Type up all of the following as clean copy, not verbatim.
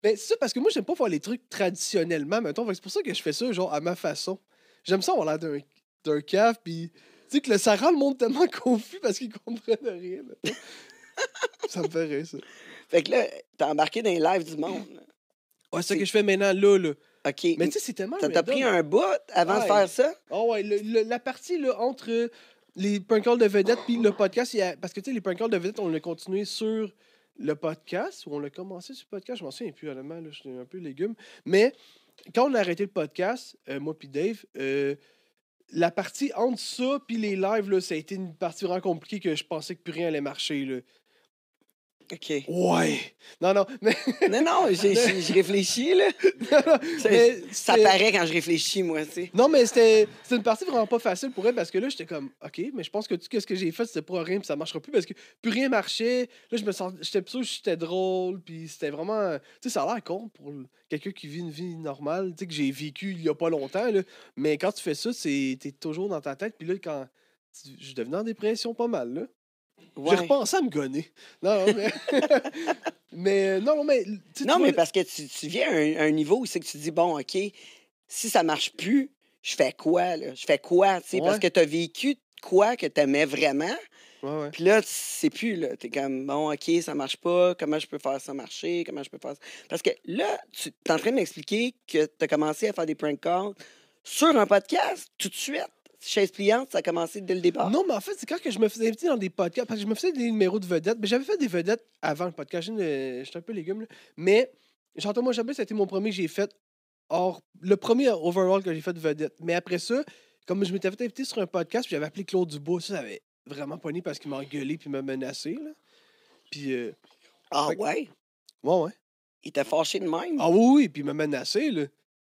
Ben, c'est ça, parce que moi, j'aime pas faire les trucs traditionnellement, mettons. Fait que c'est pour ça que je fais ça, genre, à ma façon. J'aime ça avoir l'air d'un cave, pis... Tu sais, que ça rend le monde tellement confus parce qu'ils comprennent rien, mettons. Ça me fait rire, ça. Fait que là, t'as embarqué dans les lives du monde. là. Ouais, c'est ça que je fais maintenant, là. OK. Mais tu sais, c'est tellement Ça t'a random. pris un bout avant de Ouais. faire ça? Oh ouais, la partie, là, entre les prank calls de vedettes puis le podcast, parce que, tu sais, les prank calls de vedettes, on l'a continué sur le podcast, ou on l'a commencé sur le podcast, je m'en souviens plus, honnêtement, là, je suis un peu légume. Mais quand on a arrêté le podcast, moi puis Dave, la partie entre ça puis les lives, là, ça a été une partie vraiment compliquée que je pensais que plus rien allait marcher, là. OK. Ouais! Non, mais... Non, je réfléchis, là. mais Ça paraît quand je réfléchis, moi, tu sais. Non, mais c'était une partie vraiment pas facile pour elle parce que là, j'étais comme, OK, mais je pense que tout ce que j'ai fait, c'était pour rien puis ça marchera plus parce que plus rien marchait. Là, j'étais sûr que j'étais drôle puis c'était vraiment. Tu sais, ça a l'air con pour quelqu'un qui vit une vie normale, tu sais, que j'ai vécu il y a pas longtemps, là. Mais quand tu fais ça, t'es toujours dans ta tête. Puis là, quand. Je devenais en dépression pas mal, là. Ouais. J'ai repensé à me gonner. Non, mais. mais. Non, mais parce que tu viens à un niveau où c'est que tu dis, bon, OK, si ça marche plus, je fais quoi, là? Je fais quoi, tu sais? Ouais. Parce que t'as vécu quoi que t'aimais vraiment. Ouais. Puis là, tu sais plus, là. T'es comme, bon, OK, ça marche pas. Comment je peux faire ça marcher? Comment je peux faire ça? Parce que là, tu es en train de m'expliquer que t'as commencé à faire des prank calls sur un podcast tout de suite. Chaise pliante, ça a commencé dès le départ. Non, mais en fait, c'est quand que je me faisais inviter dans des podcasts, parce que je me faisais des numéros de vedettes. Mais j'avais fait des vedettes avant le podcast. J'étais un peu légume, là. Mais Chante-moi jamais, ça a été mon premier que j'ai fait. Or, le premier overall que j'ai fait de vedette. Mais après ça, comme je m'étais fait inviter sur un podcast, puis j'avais appelé Claude Dubois, ça avait vraiment pogné parce qu'il m'a engueulé puis m'a menacé, là. Puis. Ah fait que- ouais? Ouais. Il t'a fâché de même? Ah oui, puis il m'a menacé, là.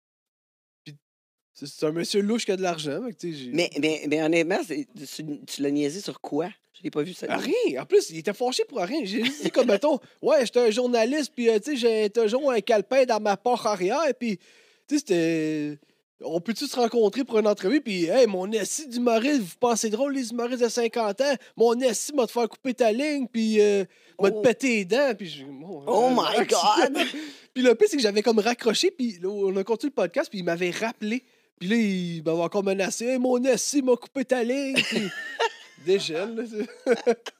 Puis c'est un monsieur louche qui a de l'argent, fait que, tu sais, Mais honnêtement, tu l'as niaisé sur quoi? Je l'ai pas vu ça. Rien. En plus, il était fâché pour rien. J'ai juste dit comme, mettons, ouais, j'étais un journaliste, puis, tu sais, j'ai toujours un calepin dans ma porte arrière, puis, tu sais, c'était... On peut-tu se rencontrer pour une entrevue, puis, hey, mon esti d'humoriste, vous pensez drôle, les humoristes de 50 ans, mon esti m'a te faire couper ta ligne, puis, m'a te péter les dents, puis... Oh my God! Puis le pire, c'est que j'avais comme raccroché, puis là, on a continué le podcast, puis il m'avait rappelé. Puis là, il m'avait encore menacé, hey, mon esti m'a coupé ta ligne, puis... Dégèle, là.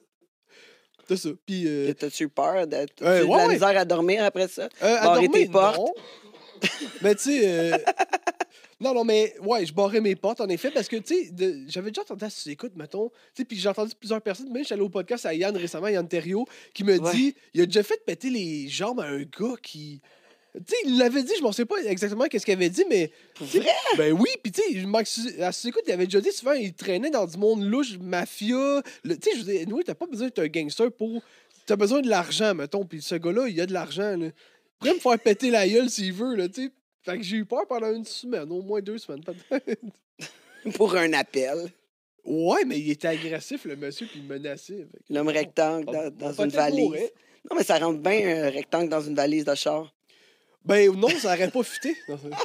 C'est ça. Puis. T'as-tu eu peur d'être. Ouais, de la misère à dormir après ça? À Barrer dormir, tes portes? non. Mais tu sais. Non, mais ouais, je barrais mes portes, en effet, parce que, tu sais, j'avais déjà entendu ça, écoute, mettons. Tu sais, puis j'ai entendu plusieurs personnes, même je suis allé au podcast à Yann récemment, Yann Thériault, qui me dit il a déjà fait péter les jambes à un gars qui. Tu sais, il l'avait dit, je m'en sais pas exactement qu'est-ce qu'il avait dit, mais. Vrai? Ben oui, puis tu sais, à ce écoute, il avait déjà dit souvent, il traînait dans du monde louche, mafia. Tu sais, je veux dire, oui, t'as pas besoin d'être un gangster pour. T'as besoin de l'argent, mettons, puis ce gars-là, il a de l'argent, là. Il pourrait me faire péter la gueule s'il veut, là, tu sais. Fait que j'ai eu peur pendant une semaine, au moins 2 semaines, peut-être. Pour un appel. Ouais, mais il était agressif, le monsieur, puis il menaçait. L'homme rectangle dans une valise. Non, mais ça rentre bien un rectangle dans une valise de char. Ben non, ça aurait pas fité.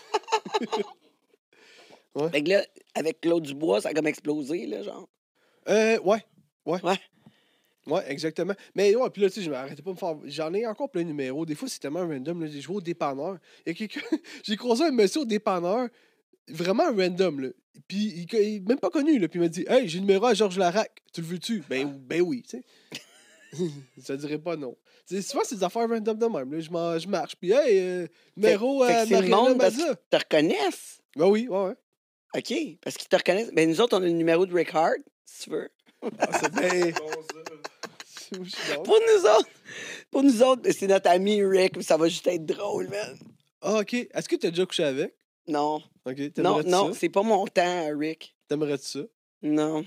Ouais. Fait que là, avec Claude Dubois, ça a comme explosé, là, genre. Ouais. Ouais, exactement. Mais ouais, puis là, tu sais, je m'arrêtais pas de me faire. J'en ai encore plein de numéros. Des fois, c'est tellement random. Là. J'ai joué au dépanneur. Et quelqu'un. J'ai croisé un monsieur au dépanneur, vraiment random, là. Puis il est même pas connu, là. Puis il m'a dit hey, j'ai le numéro à Georges Larac. Tu le veux-tu? Ben oui, tu sais. Ça dirait pas non. T'sais, souvent, c'est des affaires random de même. Là. Je marche. Puis, hey, numéro à c'est le monde parce qu'ils Maza. te reconnaissent. Ben oui, ouais. OK, parce qu'ils te reconnaissent. Ben nous autres, on a le numéro de Rick Hard, si tu veux. Ah, c'est bien. Pour nous autres, c'est notre ami Rick, ça va juste être drôle, man. Ah, OK. Est-ce que tu as déjà couché avec? Non. OK. Non, c'est pas mon temps, Rick. T'aimerais-tu ça? Non.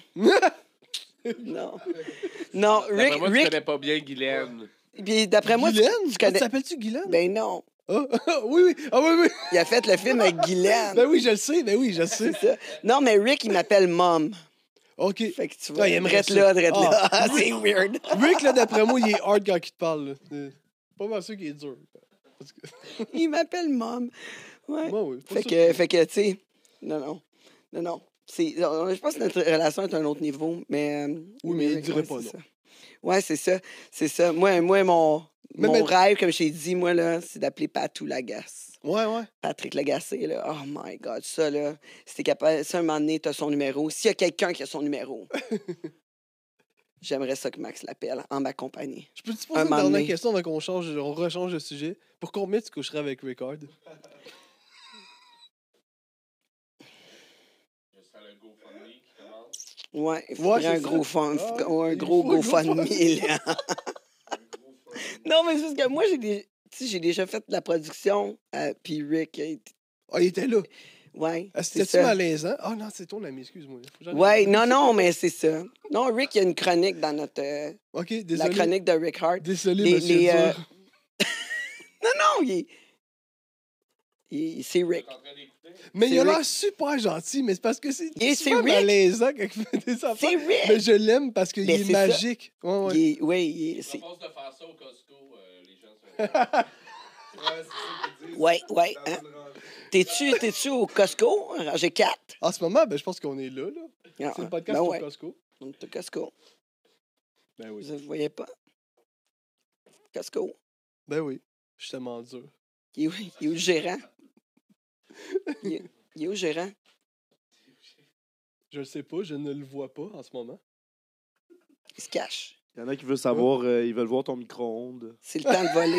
Non, Rick. Moi, tu connais pas bien Guylaine. Puis d'après moi, Guylaine? tu connais. T'appelles-tu Guylaine? Ben non. Ah, oui. Ah, oui. Il a fait le film avec Guylaine. Ben oui, je le sais. C'est ça. Non, mais Rick, il m'appelle Mom. OK. Fait que tu vois, il aimerait drette là. Ah, C'est weird. Rick, là, d'après moi, il est hard quand il te parle. Là. C'est pas mal sûr qu'il est dur. Parce que... Il m'appelle Mom. Ouais. Moi, oui. Fait que, tu sais, non. Je pense que notre relation est à un autre niveau, mais... Oui, mais il dirait pas non. ça. Ouais, c'est ça. C'est ça. Moi mon Mais- rêve, comme je t'ai dit, moi, là, c'est d'appeler Patou Lagasse. Ouais. Patrick Lagacé, là. Oh my God, ça, là. Si t'es capable, si à un moment donné, t'as son numéro, s'il y a quelqu'un qui a son numéro, j'aimerais ça que Max l'appelle en ma compagnie. Je peux te poser Un une moment dernière donné. question avant qu'on rechange de sujet? Pour combien tu coucherais avec Ricard? Ouais, il Ouais, faudrait c'est un ça. gros fun, Ah, un il gros faut un gros GoFundMe, là. Non, mais c'est parce que moi, j'ai déjà fait de la production, puis Rick, Ah, il était là. ouais, Ah, c'est c'était-tu ça. malaisant? Ah non, c'est ton ami, excuse-moi. Faut que j'en ai- Ouais, non, mais c'est ça. Non, Rick, il y a une chronique dans notre... Ok, la désolé. chronique de Rick Hart. Désolé, Les- monsieur les, dur. Non, c'est Rick. Mais il c'est a Rick. l'air super gentil, mais c'est parce que c'est C'est super Rick. malaisant quand il fait des affaires. C'est Rick. Mais je l'aime parce qu'il Mais est c'est ça. magique. Ouais. Oui, c'est... propose de faire ça au Costco, les gens sont... Ouais, hein. T'es-tu au Costco, rangée 4? En ce moment, ben, je pense qu'on est là. Ah, C'est le podcast ben au ouais, Costco. on est au Costco. Ben oui. Vous ne voyez pas? Costco. Ben oui. Je suis tellement dur. Il est où le gérant? Il est où le gérant? Je le sais pas, je ne le vois pas en ce moment. Il se cache. Il y en a qui veulent savoir, ils veulent voir ton micro-ondes. C'est le temps de voler.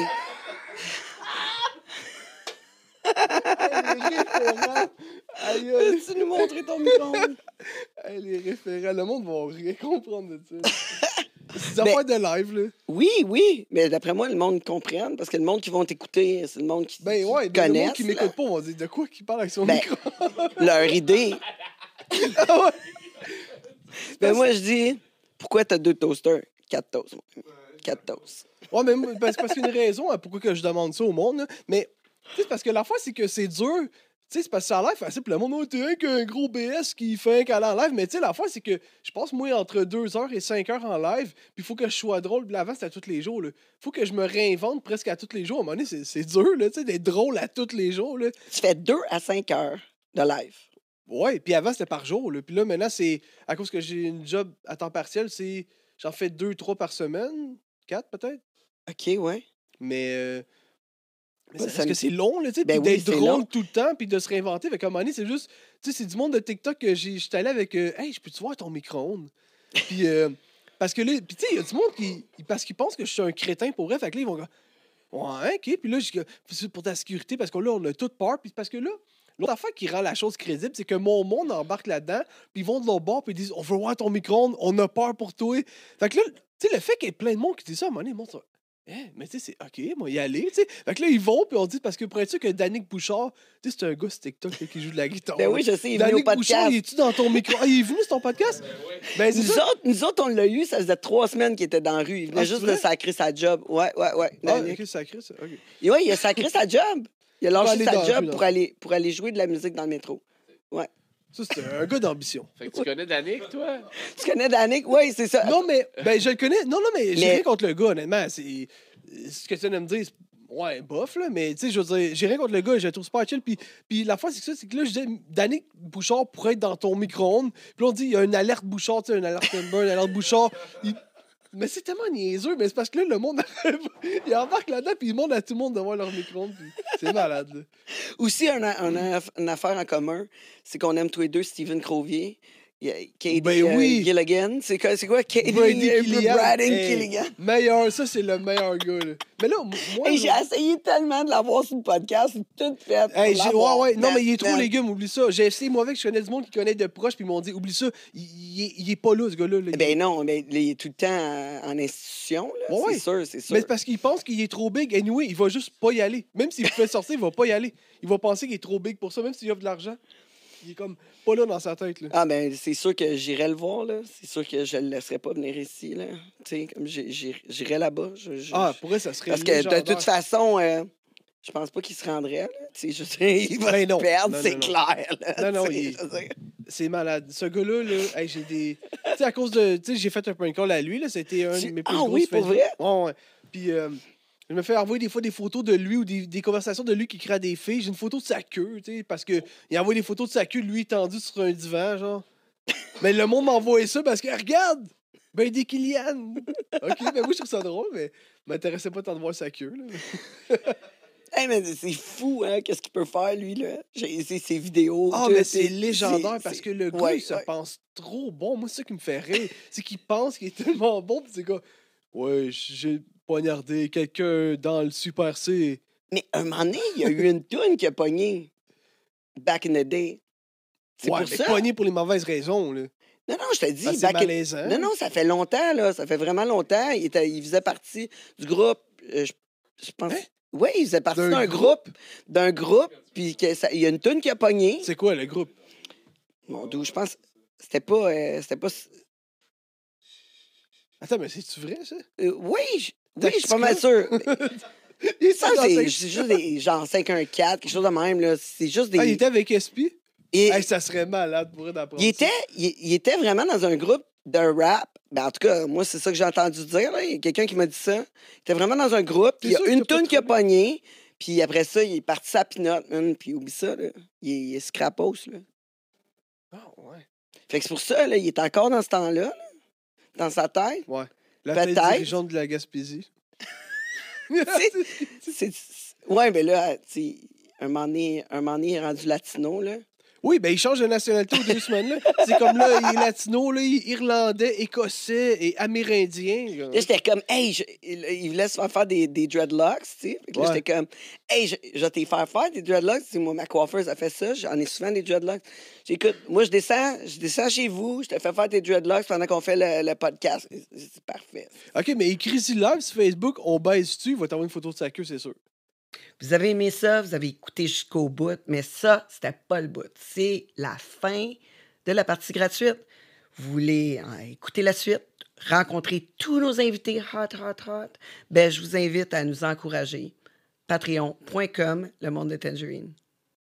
Les référents. Aïe, aïe. Peux-tu nous montrer ton micro-ondes? Hey, les référents, le monde va rien comprendre de ça. C'est des Ben- affaires de live, là. Oui, mais d'après moi, le monde comprenne, parce que le monde qui vont t'écouter, c'est le monde qui, Ben qui ouais, te ben, le monde connaissent. qui là. m'écoute pas, on va dire de quoi qu'il parle avec son Ben- micro. Leur idée. Ah ouais. Ben moi, je dis, pourquoi t'as 2 toasters? 4 toasts. Moi. 4 toasts. Ouais, mais ben, c'est parce qu'il y a une raison à pourquoi que je demande ça au monde. Là. Mais, tu sais, c'est parce que la fois, c'est que c'est dur. Tu sais, c'est parce que ça a l'air facile. Puis le monde, oh, t'es un qu'un gros BS qui fait un câlin en live. Mais, tu sais, la fois, c'est que je passe, moi, entre 2 heures et 5 heures en live. Puis il faut que je sois drôle. Puis avant, c'était à tous les jours. Il faut que je me réinvente presque à tous les jours. À un moment donné, c'est dur, là, tu sais, d'être drôle à tous les jours. Là. Tu fais 2 à 5 heures de live. Ouais, puis avant, c'était par jour. Là. Puis là, maintenant, c'est à cause que j'ai une job à temps partiel, c'est j'en fais 2, 3 par semaine. 4 peut-être. OK, ouais. Mais Ouais, parce ça que me- c'est long, là, tu sais, Ben puis oui, d'être c'est drôle long. tout le temps, puis de se réinventer. Fait qu'à un moment donné, c'est juste, tu sais, c'est du monde de TikTok que j'étais allé avec, hey, je peux-tu voir ton micro-ondes? Puis, parce que là, puis tu sais, il y a du monde parce qu'ils pensent que je suis un crétin pour vrai, fait que là, ils vont dire, ouais, ok, puis là, c'est pour ta sécurité, parce que là, on a toute peur, puis parce que là, l'autre affaire qui rend la chose crédible, c'est que mon monde embarque là-dedans, puis ils vont de l'autre bord, puis ils disent, on veut voir ton micro-ondes, on a peur pour toi. Fait que là, tu sais, le fait qu'il y ait plein de monde qui dit ça, à un moment donné, ils montrent ça. Mais tu sais, c'est OK, moi, y aller, tu sais. Fait que là, ils vont, puis on dit, parce que pour être sûr que Danick Bouchard, tu sais, c'est un gars sur TikTok là, qui joue de la guitare. Ben là. oui, je sais, il est venu au Danick Bouchard, podcast. il est-tu dans ton micro? Ah, il est venu sur ton podcast? Ben, c'est ça. Nous autres, on l'a eu, ça faisait 3 semaines qu'il était dans la rue. Il venait Ah, juste c'est de vrai? sacrer sa job. Ouais. Ah, Danick. OK, sacré, ça. OK. Et ouais, il a sacré sa job. Il a Pour lâché aller dans sa la job rue, dans pour aller jouer de la musique dans le métro. Ça, c'est un gars d'ambition. Fait que tu connais Danick, toi? Tu connais Danick? Oui, c'est ça. Non, mais, ben, je le connais. Non, mais j'ai Mais- rien contre le gars, honnêtement. C'est ce que tu viens de me dire. Ouais, bof, là, mais tu sais, je veux dire, j'ai rien contre le gars, je le trouve super chill. Puis la fois, c'est que ça, c'est que là, je dis, Danick Bouchard pourrait être dans ton micro-ondes. Puis là, on dit, il y a une alerte Bouchard, tu sais, une alerte Amber, une alerte Bouchard. Mais c'est tellement niaiseux, mais c'est parce que là, le monde, il embarque là-dedans, puis il demande à tout le monde de voir leur micro-ondes. Puis c'est malade, là. Aussi, on a une affaire en commun, c'est qu'on aime tous les deux Stephen Crovier. Il y a Katie Ben oui. Gilligan. C'est quoi? Katie Brady Killian. Brading Hey, Killigan. Meilleur, ça, c'est le meilleur gars, là. Mais là, moi. Hey, j'ai essayé tellement de l'avoir sur le podcast, tout fait. pour Hey, l'avoir. ouais. Non, mais il est trop Man. légume, oublie ça. J'ai essayé, moi, avec, je connais du monde qui connaît de proches, puis ils m'ont dit, oublie ça, il est pas là, ce gars-là. Là. Ben non, mais il est tout le temps en institution, là. Ouais. C'est sûr. Mais c'est parce qu'il pense qu'il est trop big. Anyway, il va juste pas y aller. Même s'il pouvait sortir, il va pas y aller. Il va penser qu'il est trop big pour ça, même s'il offre de l'argent. Il est comme pas là dans sa tête, là. Ah, ben, c'est sûr que j'irai le voir, là. C'est sûr que je le laisserai pas venir ici, là. Tu sais, comme j'irai là-bas. Pour vrai, ça serait Parce que légendaire. de toute façon, je pense pas qu'il se rendrait, là. Tu sais, je sais, il va Ben se non. perdre, Non, c'est non, clair, là. Non, Tu sais, il- je veux dire. C'est malade. Ce gars-là, là, hey, j'ai des. Tu sais, à cause de. Tu sais, j'ai fait un prank call à lui, là. C'était un de mes plus Ah grosses oui, pour faits. vrai? Ouais. Puis, je me fais envoyer des fois des photos de lui ou des conversations de lui qui crée à des filles. J'ai une photo de sa queue, tu sais, parce que il envoie des photos de sa queue, lui étendu sur un divan, genre. Mais le monde m'a envoyé ça parce que, regarde! Ben, des Kylian! OK, ben moi, je trouve ça drôle, mais m'intéressait pas tant de voir sa queue, là. Hey, mais c'est fou, hein, qu'est-ce qu'il peut faire, lui, là. J'ai essayé ses vidéos. Ah, tout, mais c'est légendaire c'est- parce c'est- que le gars, Ouais, il se ouais. pense trop bon. Moi, c'est ça qui me fait rire. C'est qu'il pense qu'il est tellement bon, pis c'est quoi? Ouais, j'ai poignardé quelqu'un dans le Super C. Mais un moment donné, il y a eu une toune qui a pogné. Back in the day. C'est Ouais, pour mais ça. pogné pour les mauvaises raisons, là. Non, non, je te dis. Parce que c'est back in- malaisant. Non, non, ça fait longtemps, là. Ça fait vraiment longtemps. Il faisait partie du groupe. Je pense. Hein? Oui, il faisait partie D'un d'un groupe. D'un groupe. Puis il y a une toune qui a pogné. C'est quoi, le groupe? Mon Dieu, je pense. C'était pas. Attends, mais c'est-tu vrai, ça? Oui, je suis pas mal sûr. Il Ça, c'est juste des genre 514, quelque chose de même, là. C'est juste des. Ah, il était avec SP? Et- Hey, ça serait malade pour d'apprendre. il était vraiment dans un groupe de rap. Ben, en tout cas, moi, c'est ça que j'ai entendu dire. Là. Il y a quelqu'un qui m'a dit ça. Il était vraiment dans un groupe. Puis il y T'es a sûr une que t'as pas toune qui a trouvé? pogné. Puis après ça, il est parti à pinotte, man. Puis oublie ça, là. Il est scrapos, là. Ah, ouais. Fait que c'est pour ça, là, il est encore dans ce temps-là, là, dans sa tête. Ouais. L'appel Peut-être. dirigeant de la Gaspésie. Ouais, mais là, tu sais, un moment donné, il est rendu latino, là. Oui, ben il change de nationalité aux 2 semaines. Là. C'est comme là, il est latino, là, il est irlandais, écossais et amérindien. Là, j'étais comme, hey, il voulait se faire des dreadlocks, tu sais. Fait que là, Ouais. j'étais comme, hey, je vais te faire des dreadlocks. Tu sais, moi, ma coiffeuse a fait ça. J'en ai souvent des dreadlocks. J'écoute, moi, je descends chez vous, je te fais faire tes dreadlocks pendant qu'on fait le podcast. C'est parfait. OK, mais écris-y live sur Facebook, on baise dessus, il va t'envoyer une photo de sa queue, c'est sûr. Vous avez aimé ça, vous avez écouté jusqu'au bout, mais ça, c'était pas le bout. C'est la fin de la partie gratuite. Vous voulez écouter la suite, rencontrer tous nos invités hot, ben je vous invite à nous encourager. Patreon.com, le monde de Tangerine.